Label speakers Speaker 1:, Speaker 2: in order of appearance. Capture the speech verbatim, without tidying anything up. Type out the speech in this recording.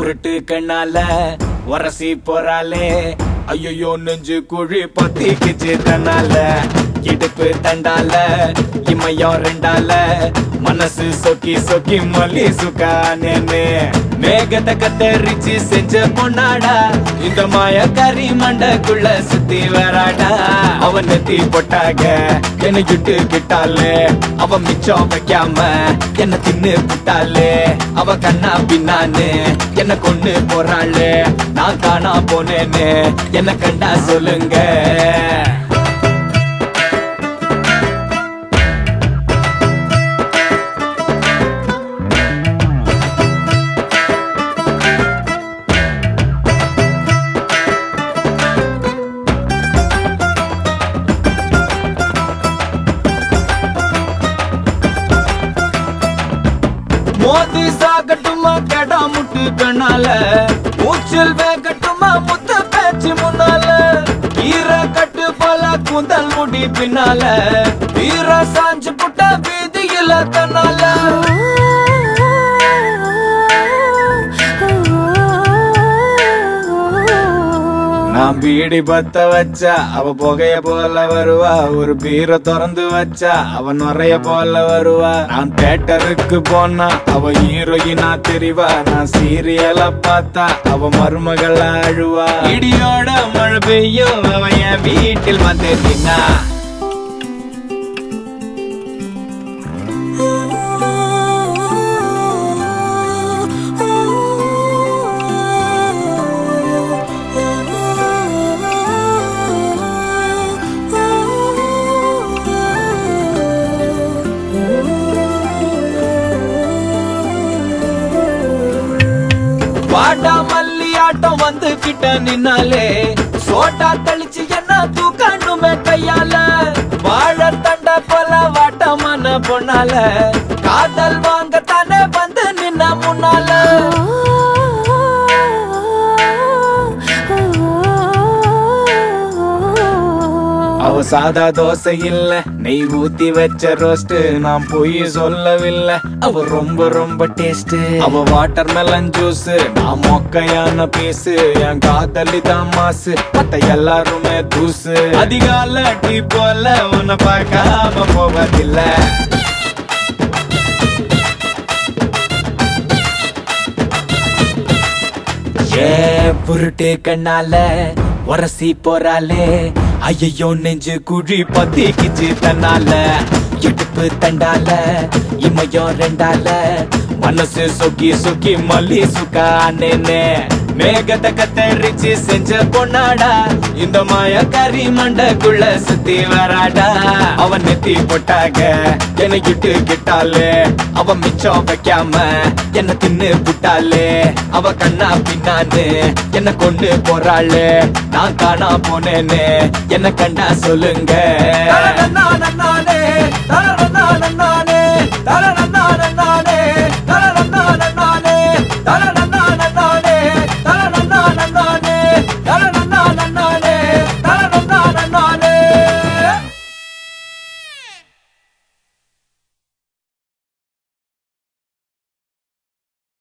Speaker 1: Fruit கண்ணால உரசி போறாளே ஐயோ நெஞ்சு குழி பத்திக்குச்சு தன்னால இடுப்பு தண்டால இமையம் ரெண்டால மனசு சொக்கி சொக்கி மல்லி சுக்கானே மேகத்தை கத்தரிச்சு செஞ்ச பொண்ணாடா இந்த மாய கறி மண்டக்குள்ள சுத்தி வராடா அவன் நெத்தி பொட்டாக என்ன இட்டு கிட்டாலே அவ மிச்சம் வைக்காம என்ன தின்னு புட்டாலே அவ கண்ணா பின்னானு என்ன கொண்டு போறாளே நான் காணா போனேன்னு என்ன கண்டா சொல்லுங்க மோதி சாகட்டுமா கடா முட்டு கண்ணால மூச்சல் வேகட்டுமா முத்த பேச்சு முன்னால ஈர கட்டு போல கூந்தல் முடி பின்னால வீர சாஞ்சு புட்ட வீதியில தன்னால நான் பீடி பத்த வச்சா அவ புகைய போல வருவா ஒரு பீரை திறந்து வச்சா அவ நுறைய போல வருவா நான் தியேட்டருக்கு போனா அவ ஹீரோயினா தெரிவா நான் சீரியல பார்த்தா அவ மருமகள அழுவா இடியோட மழை பெய்யும் அவ என் வீட்டில் வந்து நின்னா வாடா மல்லி ஆட்டம் வந்து கிட்ட நின்னாலே சோட்டா தளிச்சு என்ன தூக்கணுமே கையால வாழ தண்ட போல வாட்டமான பொண்ணால காதல் வாங்க தானே வந்து நின்ன முன்னால அவ சாதா தோசை இல்ல நெய் ஊத்தி வச்ச ரோஸ்ட் நான் போய் சொல்லவில்லை அவ ரொம்ப ரொம்ப டேஸ்ட் அவ வாட்டர் மெலன் ஜூஸ் நான் மொக்கையான பீஸ் என் காதலி தான் மாசு மத்த எல்லாருமே தூசு அதிகால டீ போல உன்னை பார்க்காம போவதில்லை ஏ புருட்டு கண்ணால உரசி போறாளே ஐயோ நெஞ்சு குழி பத்திக்குச்சு தன்னால இடுப்பு தண்டால இமையம் ரெண்டால மனசு சொக்கி சொக்கி மல்லி சுக்கானே மேகத்தை கத்தரிச்சு செஞ்ச பொண்ணாடா இந்த மாய கறி மண்டக்குள்ள சுத்தி வராடா அவன் நெத்தி பொட்டாக என்ன இட்டு கிட்டாலே அவ மிச்சம் வைக்காம என்ன தின்னு புட்டாலே அவ கண்ணா பின்னானு என்ன கொண்டு போறாளே நான் காணா போனேன்னு என்ன கண்டா சொல்லுங்க.